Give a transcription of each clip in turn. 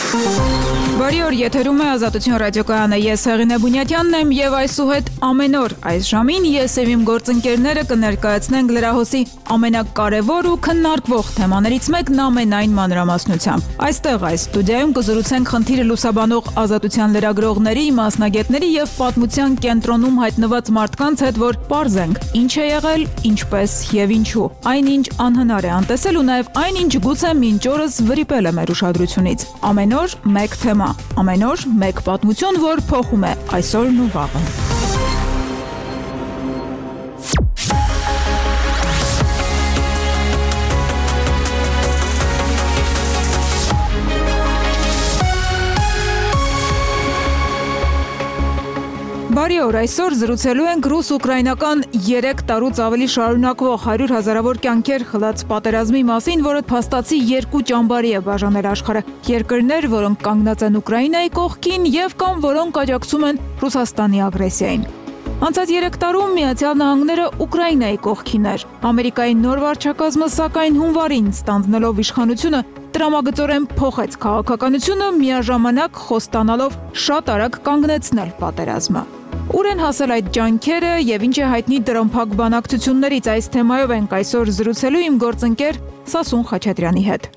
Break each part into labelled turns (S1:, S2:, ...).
S1: Բարի օր, եթերում է Ազատություն ռադիոկայանը, ես Հեղինե Բունյատյանն եմ և այսուհետ ամեն օր այս ժամին ես և իմ գործընկերները կներկայացնենք լրահոսի ամենակարևոր ու քննարկվող թեմաներից մեկն ամենայն մանրամասնությամբ։ Այստեղ այս ստուդիայում կզրուցենք խնդիրը լուսաբանող ազատության լրագրողների, մասնագետների և պատմության կենտրոնում հայտնված մարդկանց հետ, որ պարզենք ինչ է եղել, ինչպես և ինչու։ Այնինչ անհնար է անտեսել ու նաև այնինչ գուցե մինչ օրս վրիպել է մեր ուշադրությունից։ Ամեն օր մեկ թեմա, ամեն օր մեկ պատմություն, որ փոխում է այսօրն ու վաղը։ Բարի օր, այսօր զրուցելու ենք ռուս-ուկրաինական 3 տարուց ավելի շարունակվող 100 հազարավոր կյանքեր խլած պատերազմի մասին, որը փաստացի 2 ճամբարի է բաժանել աշխարհը։ Երկրներ, որոնք կանգնած են Ուկրաինայի կողքին և կամ որոնք աջակցում են Ռուսաստանի ագրեսիային։ Անցած 3 տարում Միացյալ Նահանգները Ուկրաինայի կողքին էր։ Ամերիկայի նոր վարչակազմը, սակայն հունվարին ստանձնելով իշխանությունը, տրամագծորեն փոխեց քաղաքականությունը, միաժամանակ խոստանալով շատ արագ կանգնեցնել պատերազմը։ Ուր են հասել այդ ջանքերը և ինչ է հայտնի տրամփակ բանակցություններից, այս թեմայով ենք այսօր զրուցելու իմ գործընկեր Սասուն Խաչատրյանի հետ։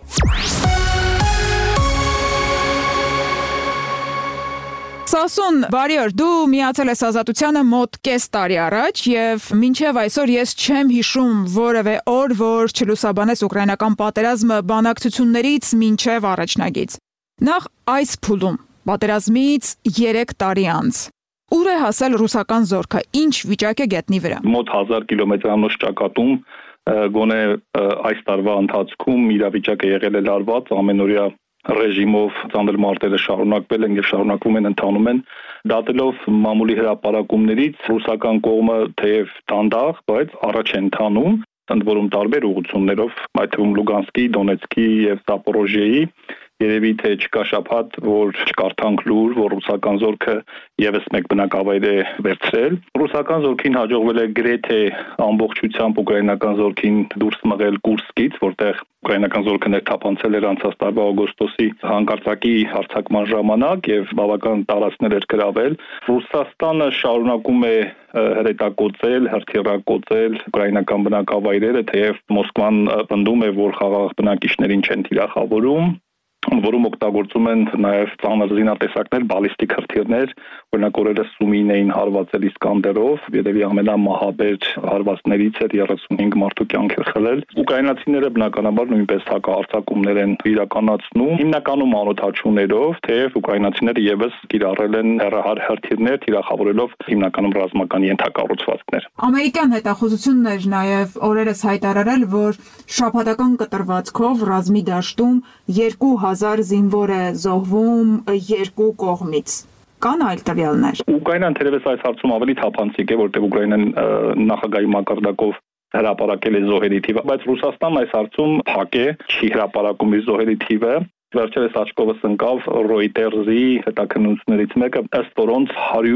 S1: Սասուն, բարի օր, դու միացել ես Ազատությանը մոտ կես տարի առաջ և մինչև այսօր ես չեմ հիշում որևէ օր, որ չլուսաբանես ուկրաինական պատերազմը բանակցություններից մինչև առաջնագիծ։ Նախ այս փուլում, պատերազմից 3 տարի անց, ուր է հասել ռուսական զորքը, ինչ վիճակ է գետնի վրա։
S2: Մոտ 1000 կիլոմետրանոց ճակատում գոնե այս տարվա ընթացքում իրավիճակը եղել է լարված, ամենօրյա ռեժիմով ծանր մարտերը շարունակվել են և շարունակվում են, ընթանում են, դատելով մամուլի հրապարակումներից ռուսական կողմը թեև դանդաղ, բայց առաջ է ընթանում, ընդ որում տարբեր ուղղություններով, այդ թվում Լուգանսկի, Դոնեցկի և Զապորոժիեի, երևի թե չկա շաբաթ, որ չկարդանք լուր, որ ռուսական զորքը ևս մեկ բնակավայր է վերցրել։ Ռուսական զորքին հաջողվել է գրեթե ամբողջությամբ ուկրաինական զորքին դուրս մղել Կուրսկից, որտեղ ուկրաինական զորքը ներթափանցել էր անցած տարվա օգոստոսի հանկարծակի հարձակման ժամանակ եւ բավական տարածքներ էր գրավել։ Ռուսաստանը շարունակում է հրետակոծել, հրթիռակոծել ուկրաինական բնակավայրերը, թեև Մոսկվան պնդում է, որ խաղաղ բնակիչներին չեն թիրախավորում, որում օգտագործում են նաև ծանր զինատեսակներ, բալիստիկ հրթիռներ, օրինակ օրերս Սումին էին հարվածել Իսկանդերով, երևի ամենամահաբեր հարվածներից էր, 35 մարդու կյանք էր խլել։ Ուկրաինացիները բնականաբար նույնպես հակահարձակումներ են իրականացնում, հիմնականում անօդաչուներով, թեև ուկրաինացիները ևս կիրառել են հեռահար հրթիռներ, թիրախավորելով հիմնականում ռազմական ենթակառուցվածքներ։
S1: Ամերիկյան հետախուզությունն էր նաև օրերս հայտարարել, որ շաբաթական կտրվածքով ռազմի դաշտում 2000 զինվոր է զոհվում 2 կողմից։ Կան այլ տվյալներ։
S2: Ուկրաինան թերևս այս հարցում ավելի թափանցիկ է, որտեղ Ուկրաինան նախագահի մակարդակով հրապարակել է զոհերի թիվը, բայց Ռուսաստանն այս հարցում փակ է, չի հրապարակում իր զոհերի թիվը։ Վերջերս աչքովս ընկավ Reuters-ի հետաքննություններից մեկը, ըստ որոնց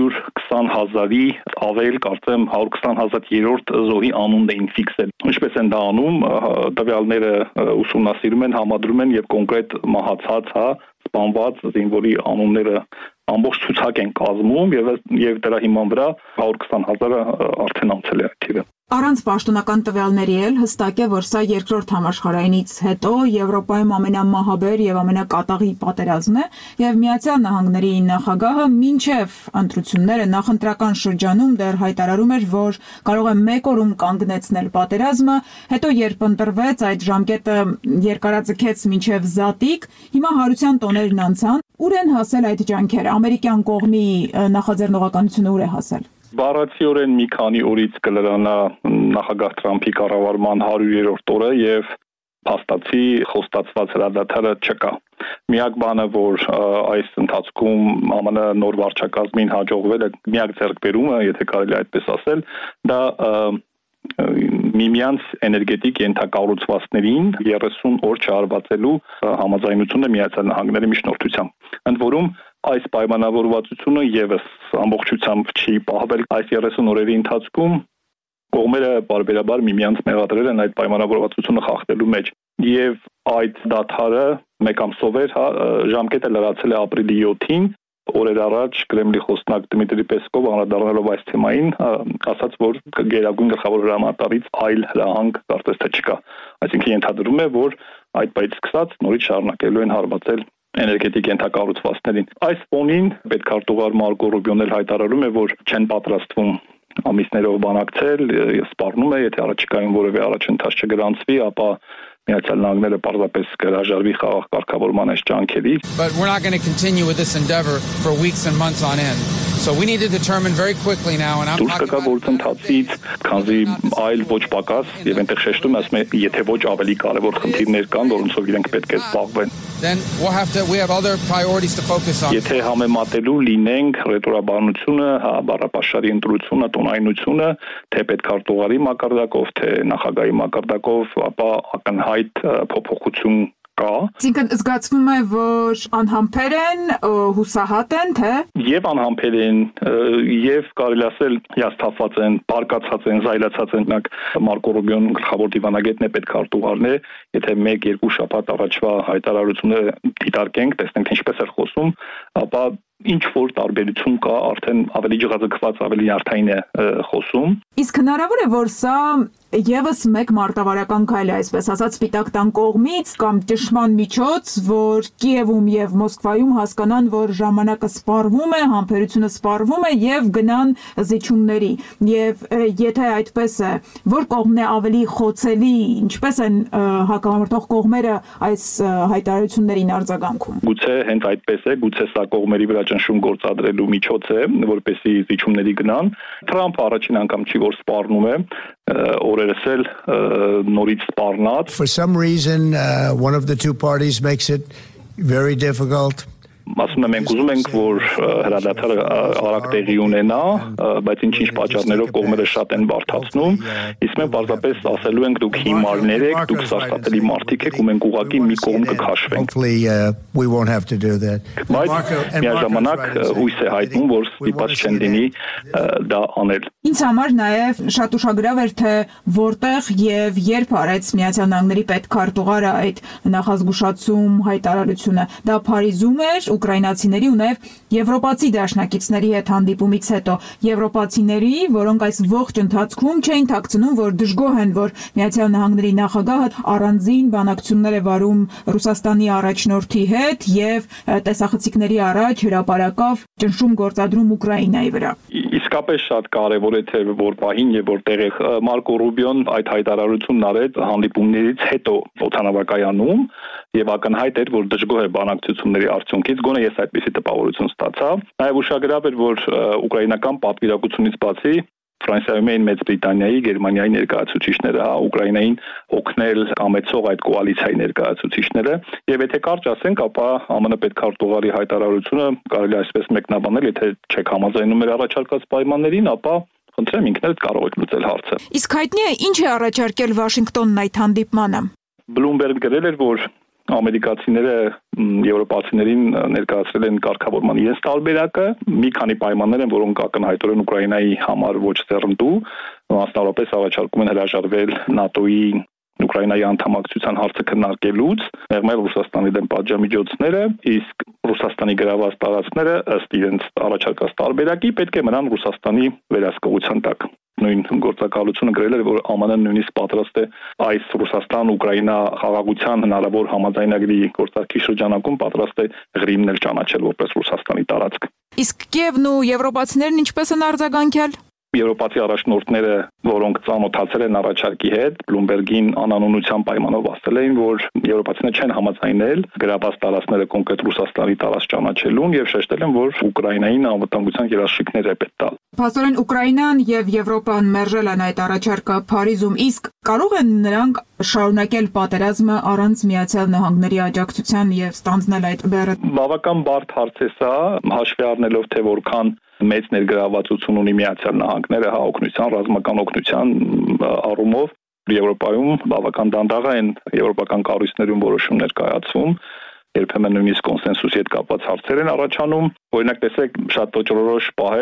S2: 120,000-ի ավել, կարծեմ 120,000-րդ զոհի անունն էին ֆիքսել։ Ինչպես են դա անում, տվյալները ուսումնասիրում են, համադրում են եւ կոնկրետ մահացած, սպանված զինվորի անունները ամբողջ ցուցակ են կազմում եւ դրա հիման վրա 120,000-ը արդեն անցել է այդ թիվը։
S1: Առանց պաշտոնական տվյալների էլ հստակ է, որ սա երկրորդ համաշխարհայինից հետո Եվրոպայում ամենամահաբեր եւ ամենակատաղի պատերազմն է եւ Միացյալ Նահանգների նախագահը մինչեւ ընտրությունները նախընտրական շրջանում դեռ հայտարարում էր, որ կարող է 1 օրում կանգնեցնել պատերազմը, հետո երբ ընտրվեց այդ ժամկետը երկարաձգեց մինչեւ զատիկ, հիմա հարության տոներն անցան։ Ուր են հասել այդ ջանքերը, ամերիկյան կողմի նախաձեռնողականությունը ուր է հասել։
S2: Բառացիորեն մի քանի օրից կլրանա նախագահ Թրամփի կառավարման 100-րդ օրը եւ փաստացի խոստացված հրադադարը չկա։ Միակ բանը, որ այս ընթացքում ԱՄՆ նոր վարչակազմին հաջողվել է, միակ ձեռքբերումը, եթե կարելի այդպես ասել, դա միմյանց էներգետիկ ենթակառուցվածքներին 30 օր չարվածելու համաձայնությունը Միացյալ Նահանգների միջնորդությամբ։ Ընդ որում այս պայմանավորվածությունը եւս ամբողջությամբ չի պահվել այս 30 օրերի ընթացքում, կողմերը բարբերաբար միմյանց մեղադրել են այդ պայմանավորվածությունը խախտելու մեջ եւ այդ դադարը 1 ամսով էր, ժամկետը լրացել է ապրիլի 7-ին, օրեր առաջ Կրեմլի խոսնակ Դմիտրի Պեսկովը անդրադառնալով այս թեմային ասաց, որ գերագույն գլխավոր հրամանատարից այլ հրահանգ կարծես թե չկա, այսինքն ենթադրում է, որ այդ պայից սկսած նորից շարունակելու են հարվածել էներգետիկ ենթակառուցվածքներին։ Այս ֆոնին պետքարտուղար Մարկո Ռուբիոն էլ հայտարարում է, որ չեն պատրաստվում ամիսներով բանակցել, սպառնում է, եթե առաջիկայում որևէ առաջընթաց չգրանցվի, ապա Միացյալ Նահանգները պարզապես կհրաժարվի խաղաղ կարգավորման այս ջանքերից.
S3: But we're not going to continue with this endeavor for weeks and months on end. So we need to determine very quickly now and I'm
S2: talking about գործընթացից, քանզի այլ ոչ պակաս եւ այնտեղ շեշտում ասում է, եթե ոչ ավելի կարեւոր խնդիրներ կան, որոնցով իրենք պետք է զբաղվեն.
S3: Then we have other priorities to focus on.
S2: Եթե համեմատելու լինենք ռետորաբանությունը, բառապաշարի ընտրությունը, տոնայնությունը, թե պետքարտուղարի մակարդակով, թե նախագահի մակարդակով, ապա ակնհայտ փոփոխություն կա։
S1: Այսինքն զգացվում է, որ անհամբեր են, հուսահատ են, թե
S2: եւ անհամբեր են եւ կարելի ասել հիասթափված են, բարկացած են, զայլացած են։ Օրինակ Մարկո Ռուբիոն գլխավոր դիվանագետն է պետքարտուղարն է, եթե 1-2 շաբաթ առաջվա հայտարարությունները դիտարկենք, տեսնենք ինչպես է խոսում, ապա ինչ որ տարբերություն կա, արդեն ավելի ջղաձգված, ավելի նյարդային է խոսում։
S1: Իսկ հնարավոր է, որ սա եւս մեկ մարտավարական քայլ է, այսպես ասած, Սպիտակ տան կողմից կամ ճշմարտ միջոց, որ Կիևում եւ Մոսկվայում հասկանան, որ ժամանակը սպառվում է, համբերությունը սպառվում է եւ գնան զիջումների։ Եվ եթե այդպես է, որ կողմն է ավելի խոցելի, ինչպես են հակամարտող կողմերը այս հայտարարություններին արձագանքում։
S2: Գուցե հենց այդպես է, գուցե սա կողմերի վրա ճնշում գործադրելու միջոց է, որպեսզի զիջումների գնան։ Թրամփը առաջին անգամ չի որ սպառնում է, օրերս էլ նորից սպառնած.
S4: For some reason one of the two parties makes it very difficult.
S2: Ասում եմ, մենք ուզում ենք, որ հրադադարը արագ տեղի ունենա, բայց ինչ-ինչ պատճառներով կողմերը շատ են բարդացնում, իսկ մենք պարզապես ասելու ենք, դուք հիմարներ եք, դուք սարսափելի մարդիկ եք ու մենք ուղղակի մի կողմ կքաշվենք։
S4: We won't have to do that.
S2: Բայց միաժամանակ հույս է հայտնում, որ ստիպված չեն լինի դա անել։
S1: Ինձ համար նաև շատ ուշագրավ էր, թե որտեղ եւ երբ արեց Միացյալ Նահանգների պետքարտուղարը այդ նախազգուշացում հայտարարությունը։ Դա Փարիզում էր ուկրաինացիների ու նաև եվրոպացի դաշնակիցների հետ հանդիպումից հետո եվրոպացիների, որոնք այս ողջ ընթացքում չէին թաքցնում, որ դժգոհ են, որ Միացյալ Նահանգների նախագահը առանձին բանակցություններ է վարում Ռուսաստանի առաջնորդի հետ եւ տեսախցիկների առաջ հրապարակավ ճնշում գործադրում Ուկրաինայի վրա։
S2: Իսկապես շատ կարևոր է թե որ պահին եւ որտեղ է Մարկո Ռուբիոն այդ հայտարարությունն արեց հանդիպումներից հետո օդանավակայանում եւ ակնհայտ էր որ դժգոհ է բանակցությունների արդյունքից գոնե ես այդպիսի տպավորություն ստացա նաեւ ուշագրավ էր որ ուկրաինական պատվիրակությունից բացի Ֆրանսիայում էին Մեծ Բրիտանիայի, Գերմանիայի ներկայացուցիչները, Ուկրաինային օգնել ամեցող այդ կոալիցիայի ներկայացուցիչները, եւ եթե կարճ ասենք, ապա ԱՄՆ պետքարտուղարի հայտարարությունը կարելի այսպես մեկնաբանել, եթե չեք համաձայնում մեր առաջարկած պայմաններին, ապա խնդրեմ ինքներդ կարող եք լուծել հարցը։
S1: Իսկ հայտնի է ինչ է առաջարկել Վաշինգտոնն այդ հանդիպմանը։
S2: Բլումբերգ գրել էր, որ ամերիկացիները եվրոպացիներին ներկայացրել են կարգավորման իրենց տարբերակը, մի քանի պայմաններ են, որոնք ակնհայտորեն Ուկրաինայի համար ոչ ձեռնտու, մասնավորապես առաջարկում են հրաժարվել ՆԱՏՕ-ի Ուկրաինայի անդամակցության հարցը քննարկելուց, մեղմել Ռուսաստանի դեմ պատժամիջոցները, իսկ Ռուսաստանի գրաված տարածքները ըստ իրենց առաջարկած տարբերակի պետք է մնան Ռուսաստանի վերահսկողության տակ։ Նույն գործակալությունը գրել էր, որ ԱՄՆ-ն նույնիսկ պատրաստ է այս Ռուսաստան-Ուկրաինա խաղաղության հնարավոր համաձայնագրի գործարկի շրջանակում պատրաստ է Ղրիմն էլ ճանաչել որպես Ռուսաստանի տարածք։
S1: Իսկ Կիևն ու եվրոպացիներն ինչպես են արձագանքել։
S2: Եվրոպացի առաջնորդները, որոնք ծանոթացել են առաջարկի հետ, Բլումբերգին անանունության պայմանով ասել էին, որ եվրոպացիները չեն համաձայնել գրաված տարածքները կոնկրետ Ռուսաստանի տարածք ճանաչելուն եւ շեշտել են, որ Ուկրաինային անվտանգության երաշխիքներ է պետք տալ։
S1: Փաստորեն Ուկրաինան եւ Եվրոպան մերժել են այդ առաջարկը Փարիզում, իսկ կարող են նրանք շարունակել պատերազմը առանց Միացյալ Նահանգների աջակցության եւ ստանձնել այդ բեռը։
S2: Բավական բարդ հարց է սա, հաշվի առնելով թե որքան մեծ ներգրավվածություն ունի Միացյալ Նահանգները օգնության, ռազմական օգնության առումով Եվրոպայում բավական դանդաղ են եվրոպական կառույցներում որոշումներ կայացվում, երբեմն նույնիսկ կոնսենսուսի հետ կապված հարցեր են առաջանում։ Օրինակ տեսեք շատ ոճրորոշ պահեր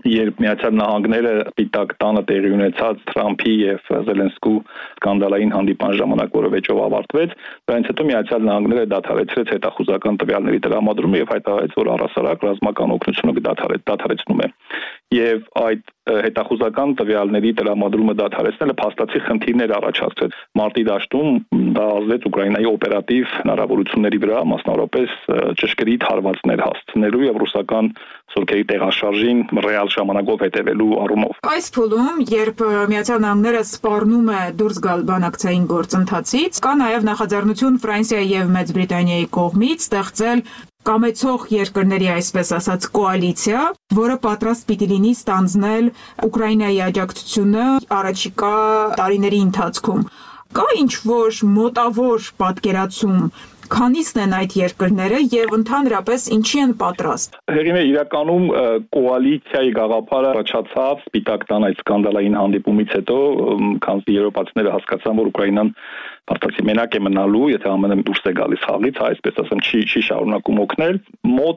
S2: երբ Միացյալ Նահանգները Սպիտակ տանը տեղի ունեցած Թրամփի եւ Զելենսկու սկանդալային հանդիպան ժամանակ, որը վեճով ավարտվեց, դրանից հետո Միացյալ Նահանգները դադարեցրեց հետախուզական տվյալների տրամադրումը եւ հայտարարեց, որ առասարակ ռազմական օգնությունը դադարեցնում է։ Եվ այդ հետախուզական տվյալների տրամադրումը դադարեցնելը փաստացի խնդիրներ առաջացրեց։ Մարտի դաշտում դա ազդեց Ուկրաինայի օպերատիվ հնարավորությունների վրա, մասնավորապես ճշգրիտ հարվածներ հասցնելու եւ ռուսական զորքերի տեղաշարժին ռեալ ժամանակով հետևելու առումով։
S1: Այս փուլում, երբ Միացյալ Նահանգները սպառնում է դուրս գալ բանակցային գործընթացից, կա նաև նախաձեռնություն Ֆրանսիայի եւ Մեծ Բրիտանիայի կողմից ստեղծել կամեցող երկրների, այսպես ասած, կոալիցիա, որը պատրաստ պիտի լինի ստանձնել Ուկրաինայի աջակցությունը առաջիկա տարիների ընթացքում։ Կա ինչ-որ մոտավոր պատկերացում, քանիսն են այդ երկրները եւ ընդհանրապես ինչի են պատրաստ։
S2: Հեղինե, իրականում կոալիցիայի գաղափարը առաջացավ Սպիտակ տան այդ սկանդալային հանդիպումից հետո, քանզի եվրոպացիները հասկացան, որ Ուկրաինան փաստացի մենակ է մնալու, եթե ԱՄՆ-ը դուրս է գալիս խաղից, այսպես ասեմ, չի շարունակում օգնել։ Մոտ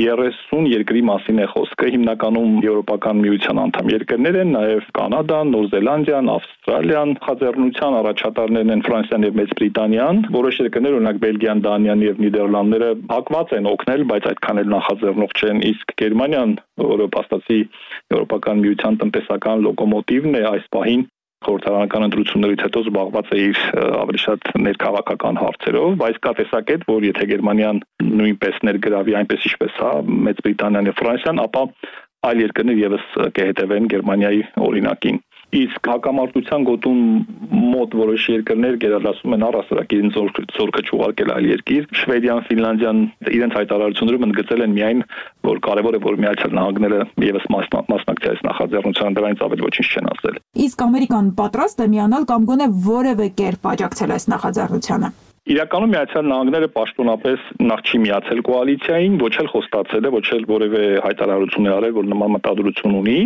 S2: 30 երկրի մասին է խոսքը, հիմնականում Եվրոպական միության անդամ երկրներ են, նաև Կանադան, Նոր Զելանդիան, Ավստրալիան, նախաձեռնության առաջատարներն են Ֆրանսիան եւ Մեծ Բրիտանիան, որոշ երկրներ, օրինակ Բելգիան, Դանիան եւ Նիդերլանդները հակված են օգնել, բայց այդքան էլ նախաձեռնող չեն, իսկ Գերմանիան, որը փաստացի Եվրոպական միության տնտեսական լոկոմոտիվն է այս պահին, խորհրդարանական ընտրություններից հետո զբաղված է իր ավելի շատ ներքաղաքական հարցերով, բայց կա տեսակետ, որ եթե Գերմանիան նույնպես ներգրավի այնպես ինչպես հա Մեծ Բրիտանիան եւ Ֆրանսիան, ապա այլ երկրներ եւս կհետևեն Գերմանիայի օրինակին։ Իսկ հակամարտության գոտուն մոտ որոշ երկրներ գերադասում են առասարակ իրենց զորքը չուղարկել այլ երկիր։ Շվեդիան, Ֆինլանդիան իրենց հայտարարություններում ընդգծել են միայն, որ կարևոր է, որ Միացյալ Նահանգները եւս մասնակցի այս նախաձեռնությանը, դրանից ավելի ոչինչ չեն ասել։
S1: Իսկ Ամերիկան պատրաստ է միանալ կամ գոնե որևէ կերպ աջակցել այս նախաձեռնությանը։
S2: Իրականում Միացյալ Նահանգները պաշտոնապես նախ չի միացել կոալիցիային, ոչ էլ խոստացել է, ոչ էլ որևէ հայտարարություն արել, որ նման մտադրություն ունի։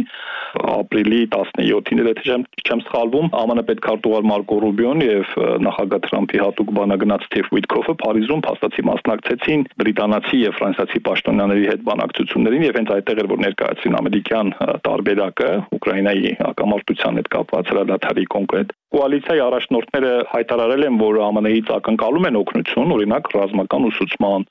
S2: Ապրիլի 17-ին, եթե չեմ սխալվում, ԱՄՆ պետքարտուղար Մարկո Ռուբիոն եւ նախագահ Թրամփի հատուկ բանագնաց Սթիվ Ուիթքոֆը Փարիզում փաստացի մասնակցեցին բրիտանացի եւ ֆրանսիացի պաշտոնյաների հետ բանակցություններին եւ հենց այդտեղ էր, որ ներկայացրին ամերիկյան տարբերակը Ուկրաինայի հակամարտության հետ կապված հրադադարի կոնկրետ։ Կոալիցիայի առաջնորդները հայտարարել են, որ ԱՄՆ-ից ակնկալում են օգնություն, օրինակ ռազմական ուսուցման,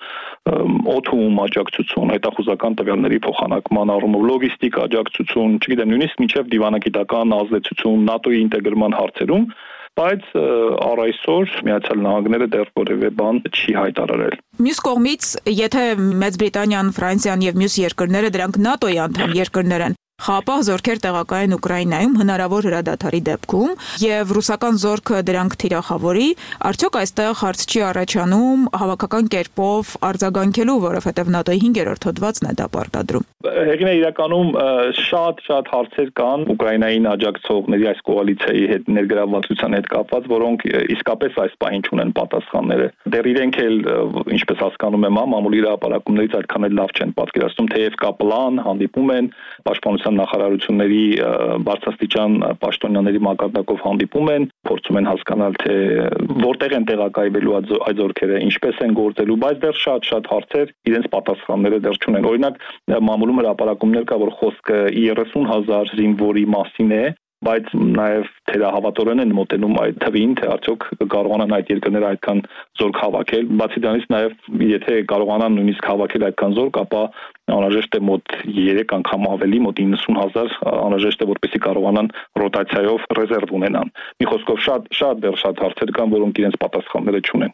S2: օդում աջակցություն, հետախուզական տվյալների փոխանակման առումով, լոգիստիկ աջակցություն, չգիտեմ, նույնիսկ մինչև դիվանագիտական ազդեցություն, ՆԱՏՕ-ի ինտեգրման հարցերում, բայց առ այսօր Միացյալ Նահանգները դեռ որևէ բան չի հայտարարել։
S1: Մյուս կողմից, եթե Մեծ Բրիտանիան, Ֆրանսիան եւ մյուս երկրները դրանք ՆԱՏՕ-ի անդամ երկրներ են, խաղապահ զորքեր տեղակայեն Ուկրաինայում հնարավոր հրադադարի դեպքում եւ ռուսական զորքը դրանք թիրախավորի, արդյոք այստեղ հարց չի առաջանում հավաքական կերպով արձագանքելու, որովհետեւ ՆԱՏՕ-ի 5-րդ հոդվածն է դա պարտադրում։
S2: Հեղինե, իրականում շատ հարցեր կան Ուկրաինային աջակցողների այս կոալիցիայի հետ ներգրավվածության հետ կապված, որոնք իսկապես այս պահին չունեն պատասխանները։ Դեռ իրենք էլ, ինչպես հասկանում եմ, մամուլի հրապարակումներից այդքան էլ լավ չեն պատկերացնում, թեև կա պլան, հանդիպում են, պաշտպանության նախարարությունների բարձրաստիճան պաշտոնյաների մակարդակով հանդիպում են, փորձում են հասկանալ, թե որտեղ են տեղակայվելու այդ զորքերը, ինչպես են գործելու, բայց դեռ շատ հարցեր իրենց պատասխանները դեռ չունեն։ Օրինակ, մամուլում հրապարակումներ կա, որ խոսքը 30,000 զինվորի մասին է, բայց նաև թերահավատորեն են մոտենում այդ թվին, թե արդյոք կարողանան այդ երկրները այդքան զորք հավաքել։ Բացի դրանից նաև եթե կարողանան նույնիսկ հավաքել այդքան զորք, ապա անհրաժեշտ է մոտ 3 անգամ ավելի, մոտ 90,000 անհրաժեշտ է, որպեսզի կարողանան ռոտացիայով ռեզերվ ունենան։ Մի խոսքով շատ հարցեր կան, որոնք իրենց պատասխանները չունեն։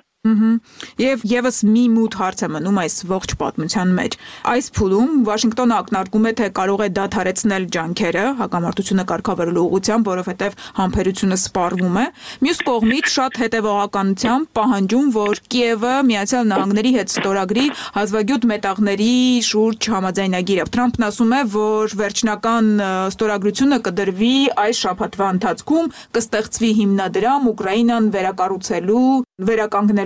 S1: Եվ եւս մի մութ հարց է մնում այս ողջ պատմության մեջ։ Այս փուլում Վաշինգտոնը ակնարկում է, թե կարող է դադարեցնել ջանքերը հակամարտությունը կարգավորելու ուղղությամբ, որովհետեւ համբերությունը սպառվում է։ Մյուս կողմից շատ հետևողականությամբ պահանջում, որ Կիևը Միացյալ Նահանգների հետ ստորագրի հազվագյուտ մետաղների շուրջ համաձայնագիրը։ Թրամփն ասում է, որ վերջնական ստորագրությունը կդրվի այս շաբաթվա ընթացքում, կստեղծվի հիմնադրամ Ուկրաինան վերակառուցելու, վերականգնելու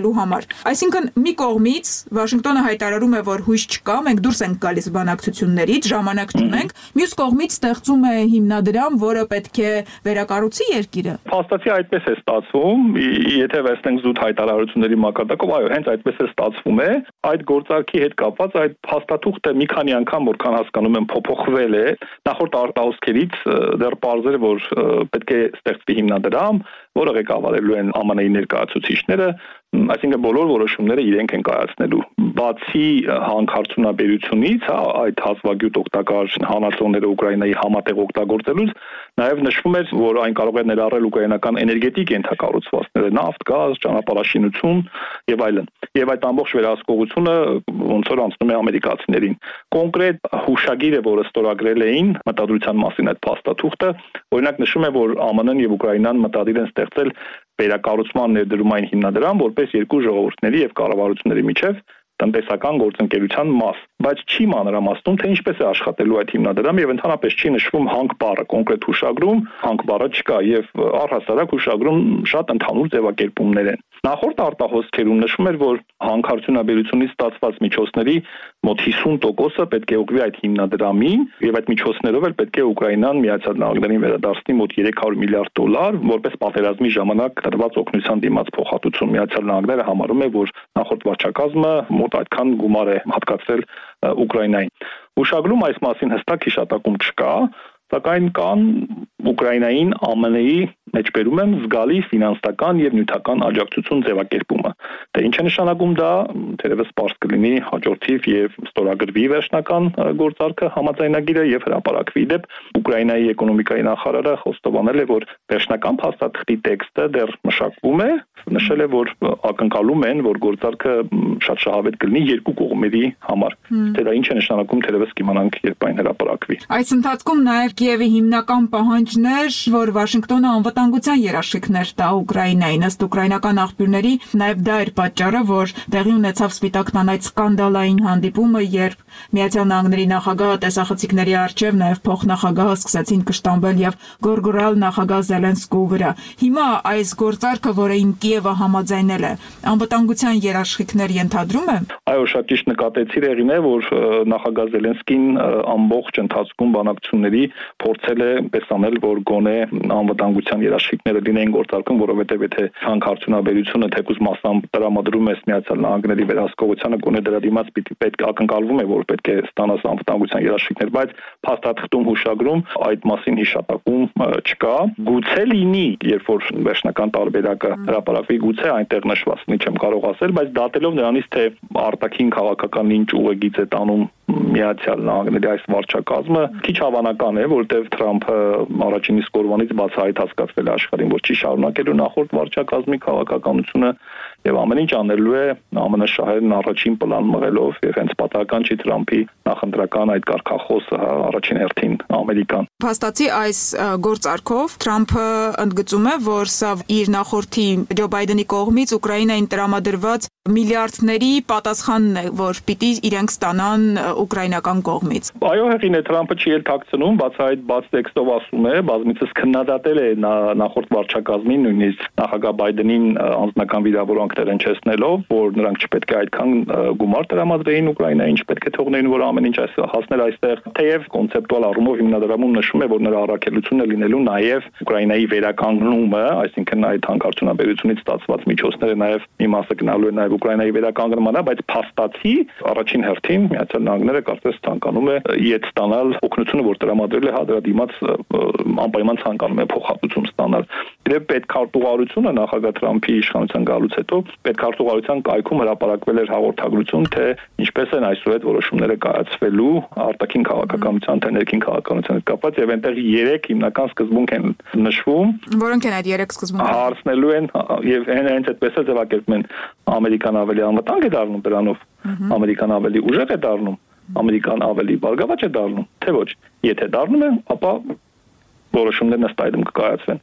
S1: ստանալու համար։ Այսինքն մի կողմից Վաշինգտոնը հայտարարում է, որ հույս չկա, մենք դուրս ենք գալիս բանակցություններից, ժամանակ չունենք, մյուս կողմից ստեղծում է հիմնադրամ, որը պետք է վերակառուցի երկիրը։
S2: Փաստացի այդպես է ստացվում, եթե վերցնենք զուտ հայտարարությունների մակարդակով, այո, հենց այդպես է ստացվում է, այդ գործարքի հետ կապված այդ փաստաթուղթը մի քանի անգամ որքան հասկանում եմ փոփոխվել է, նախորդ արտահոսքերից դեռ պարզել է, որ պետք է ստեղծվի հիմնադրամ, որը ղեկավարելու են ԱՄՆ-ի ներկայացուցիչները, այսինքն բոլոր որոշումները իրենք են կայացնելու։ Բացի հանքարդյունաբերությունից, այդ հազվագյուտ օգտակար հանածոները Ուկրաինայի համատեղ օգտագործելուց, նաև նշվում էր, որ այն կարող է ներառել ուկրաինական էներգետիկ ենթակառուցվածքները, նավթ, գազ, ճանապարհաշինություն եւ այլն։ Եվ այդ ամբողջ վերահսկողությունը ոնց որ անցնում է ամերիկացիներին։ Կոնկրետ հուշագիրը, որը ստորագրել էին մտադրության մասին այդ փաստաթուղթը, օրինակ նշում է, որ ԱՄՆ-ն եւ Ուկրաինան մտադիր են ստեղծել վերակառուցման ներդրումային հիմնադրամ, որպես երկու ժողովուրդների եւ կառավարությունների միջև տնտեսական գործընկերության մաս, բայց չի մանրամասնում, թե ինչպես է աշխատելու այդ հիմնադրամը եւ ընդհանրապես չի նշվում հանք բառը, կոնկրետ հուշագրում հանք բառը չկա եւ առհասարակ հուշագրում շատ ընդհանուր ձևակերպումներ են։ Նախորդ արտահոսքերում նշվում էր, որ հանքարդյունաբերությունից ստացված միջոցների մոտ 50%-ը պետք է ուղղվի այդ հիմնադրամին եւ այդ միջոցներով էլ պետք է Ուկրաինան Միացյալ Նահանգներին վերադարձնի մոտ $300 միլիարդ, որպես պատերազմի ժամանակ տրված օգնության դիմաց փոխհատուցում։ Միացյալ Նահանգները համարում է, որ նախորդ վարչակազմը մոտ այդքան գումար է հատկացրել Ուկրաինային։ Հուշագրում այս մասին հստակ հիշատակում չկա, սակայն կան Ուկրաինային ԱՄՆ-ի մեջբերում եմ զգալի ֆինանսական եւ նյութական աջակցություն ձևակերպումը։ Դե ինչ է նշանակում դա, թերևս պարզ կլինի հաջորդիվ եւ ստորագրվի վերջնական գործարքը համաձայնագիրը եւ հրապարակվի դեպ Ուկրաինայի էկոնոմիկայի նախարարը խոստովանել է, որ վերջնական փաստաթղթի տեքստը դեռ մշակվում է, նշել է, որ ակնկալում են, որ գործարքը շատ շահավետ կլինի երկու կողմերի համար։ Թե դա ինչ է նշանակում, թերևս կիմանանք, երբ այն հրապարակվի։
S1: Այս ընթացքում նաեւ Կիևի հիմնական պահանջն էր, որ Վաշինգտոնը անվտանգության երաշխիքներ տա Ուկրաինային, ըստ ուկրաինական աղբյուրների, նաեւ դա էր պատճառը, որ տեղի ունեցավ Սպիտակ տան այդ սկանդալային հանդիպումը, երբ Միացյալ Նահանգների նախագահը տեսախցիկների առջև նաեւ փոխնախագահը սկսեցին կշտամբել եւ գորգորալ նախագահ Զելենսկու վրա։ Հիմա այս գործարքը, որը Կիևը համաձայնել է, անվտանգության երաշխիքներ ենթադրում է։
S2: Այո, շատ ճիշտ նկատեցիր եղին է, որ նախագահ Զելենսկին ամբողջ ընթացքում բանակցությունների փորձել է տեսնել, որ գոնե անվտանգության երաշխիքները լինեն գործարքում, որովհետև եթե հանքարդյունաբերությունը թեկուզ մասամբ տրամադրում է Միացյալ Նահանգների վերահսկողությանը, գոնե դրա դիմաց պետք ակնկալվում է, որ պետք է ստանաս անվտանգության երաշխիքներ, բայց փաստաթղթում հուշագրում այդ մասին հիշատակում չկա։ Գուցե լինի, երբ որ վերջնական տարբերակը հրապարակվի, գուցե այնտեղ նշված լինի, չեմ կարող ասել, բայց դատելով նրանից, թե արտաքին քաղաքական ինչ ուղեգիծ է տանում Միացյալ Նահանգների այս վարչակազմը, քիչ հավանական է, որտեղ Թրամփը առաջին իսկ օրվանից բացահայտ հասկացվել է աշխարհին, որ չի շարունակելու նախորդ վարչակազմի քաղաքականությունը եւ ամեն ինչ անելու է ԱՄՆ շահերն առաջին պլան մղելով եւ հենց պատահական չի Թրամփի նախընտրական այդ կարգախոսը առաջին հերթին Ամերիկան։
S1: Փաստացի այս գործարքով Թրամփը ընդգծում է, որ սա իր նախորդի Ջո Բայդենի կողմից Ուկրաինային տրամադրված միլիարդների պատասխանն է, որ պիտի իրենք ստանան ուկրաինական կողմից։
S2: Այո, հեղին է, Թրամփը չի էլ թաքցնում, բացահայտ բաց տեքստով ասում է, բազմիցս քննադատել է նախորդ վարչակազմին, նույնիսկ նախագահ Բայդենին անձնական վիրավորանքներ հնչեցնելով, որ նրանք չպետք է այդքան գումար տրամադրեին Ուկրաինային, չպետք է թողնեին, որ ամեն ինչ հասներ այստեղ։ Թեև կոնցեպտուալ առումով հիմնադրամում նշում է, որ նրա առաքելությունը լինելու նաև Ուկրաինայի վերականգնումը, այսինքն այդ հանքարդյունաբերությունից ստացված միջոցները նաև մի մասը գնալու է նաև Ուկրաինայի վերականգնմանը, բայց փաստացի առաջին հերթին Միացյալ Նահանգները կարծես ցանկանում է իդ ստանալ օգնությունը, որ տրամադրել է դրա դիմաց անպայման ցանկանում է փոխհատուցում ստանալ։ Դե պետքարտուղարությունը նախագահ Թրամփի իշխանության գալուց հետո պետքարտուղարության կայքում հրապարակվել էր հաղորդագրություն, թե ինչպես են այսուհետ որոշումները կայացվելու արտաքին քաղաքականության, թե ներքին քաղաքականության հետ կապված, եւ այնտեղ 3 հիմնական սկզբունք են նշվում,
S1: որոնք են այդ 3 սկզբունքները։
S2: Հարցնելու են եւ հենց այդպես է ձևակերպում են Ամերիկան ավելի անվտանգ է դառնում դրանով, Ամերիկան ավելի ուժեղ է դառնում, Ամերիկան ավելի բարգավաճ է դառնում, թե ոչ։ Եթե դառնում է, ապա որոշումներն ըստ այդմ կկայացվեն։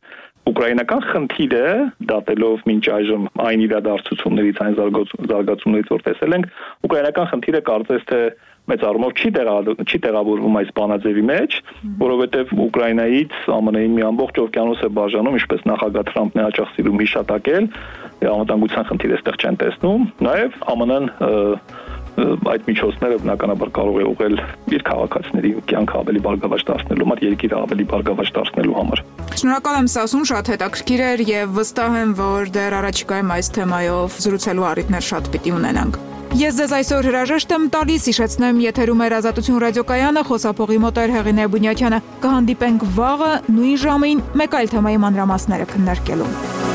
S2: ուկրաինական խնդիրը դատելով մինչ այժմ այն իրադարձություններից, այն զարգացումներից, որ տեսել ենք, ուկրաինական խնդիրը կարծես թե մեծ առումով չի տեղավորվում այս բանաձևի մեջ, որովհետև Ուկրաինայից ԱՄՆ-ին մի ամբողջ օվկիանոս է բաժանում, ինչպես նախագահ Թրամփն է հաճախ սիրում հիշատակել, անվտանգության խնդիրը այստեղ չեն տեսնում, նաև ԱՄՆ-ն այդ միջոցները բնականաբար կարող է ուղղել իր քաղաքացիների կյանքը ավելի բարգավաճ դարձնելու համար, երկիրը ավելի բարգավաճ դարձնելու համար։
S1: Շնորհակալ եմ, Սասուն, շատ հետաքրքիր էր եւ վստահ եմ, որ դեռ առաջիկայում այս թեմայով զրուցելու առիթներ շատ պիտի ունենանք։ Ես ձեզ այսօր հրաժեշտ եմ տալիս, հիշեցնեմ, եթերում է Ազատություն ռադիոկայանը, խոսափողի մոտ է Հեղինե Բունյաթյանը։ Կհանդիպենք վաղը նույն ժամին մեկ այլ թեմայի մանրամասները քննարկելու։